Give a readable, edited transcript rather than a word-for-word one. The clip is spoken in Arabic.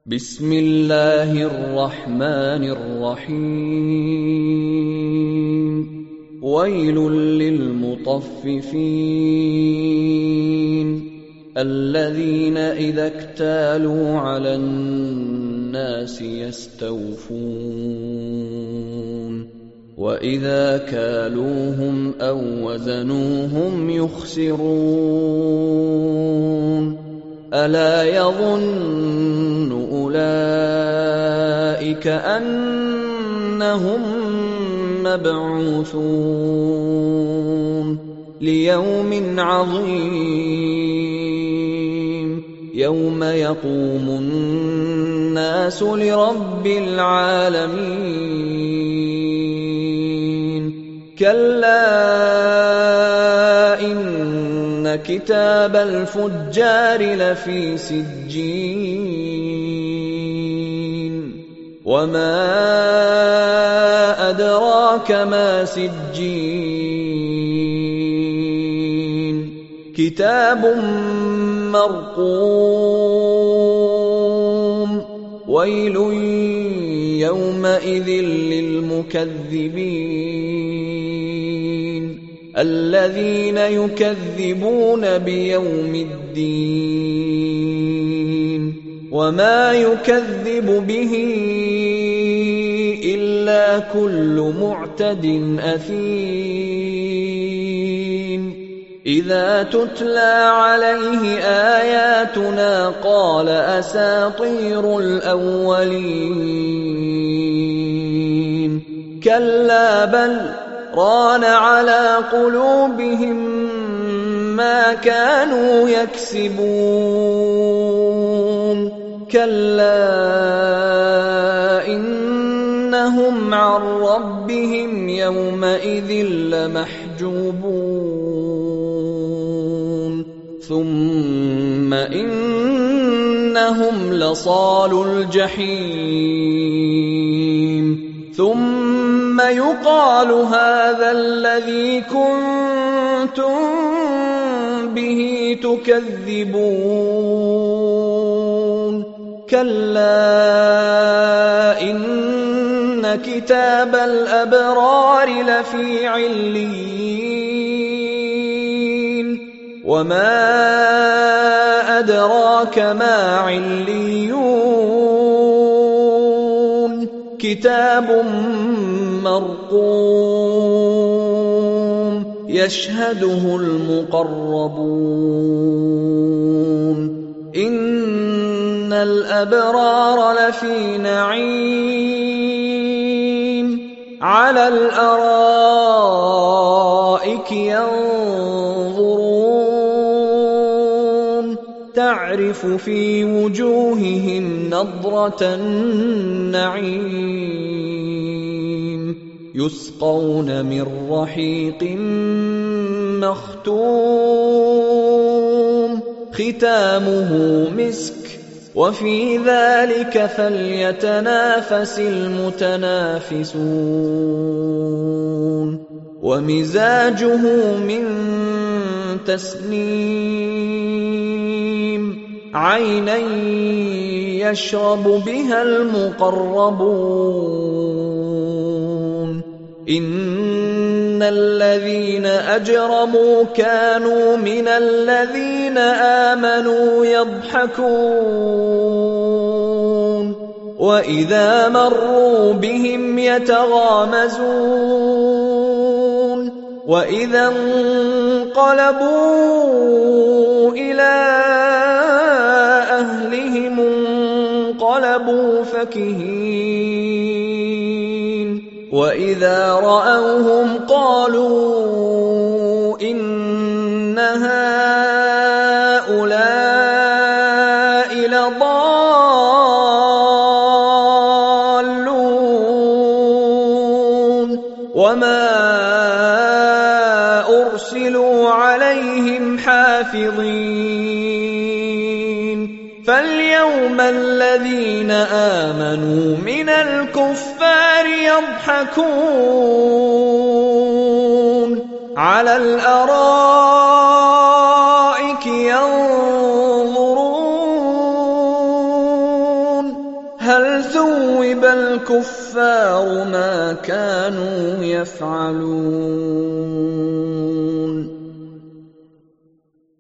بسم الله الرحمن الرحيم ويل للمطففين الذين إذا اكتالوا على الناس يستوفون وإذا كالوهم أو وزنوهم يخسرون ألا يظن أولئك أنهم مبعوثون ليوم عظيم يوم يقوم الناس لرب العالمين كلا إن كتاب الفجار لفي سجين وما أدراك ما سجين كتاب مرقوم ويل يومئذ للمكذبين الذين يكذبون بيوم الدين وما يكذب به إلا كل معتد أثيم إذا تتلى عليه آياتنا قال أساطير الأولين كلا بل ران على قلوبهم ما كانوا يكسبون كلا إنهم عن ربهم يومئذ لمحجوبون ثم إنهم لصالو الجحيم ثم يقال هذا الذي كنتم به تكذبون كلا إن كتاب الأبرار لفي عليين وما أدراك ما عليون كتاب مرقوم يشهده المقربون إن الأبرار لفي نعيم على الأرائك ينظرون تعرف في وجوههم نضرة النعيم يسقون من رحيق مختوم ختامه مسك وفي ذلك فليتنافس المتنافسون ومزاجه من تسنيم عينا يشرب بها المقربون إن الذين أجرموا كانوا من الذين آمنوا يضحكون وإذا مروا بهم يتغامزون وإذا انقلبوا إلى أهلهم انقلبوا فكهين وإذا رأوهم قالوا إن هؤلاء لضالون وما أرسلوا عليهم حافظين فاليوم الذين آمنوا من الكفار يضحكون على الأرائك ينظرون هل ثوب الكفار ما كانوا يفعلون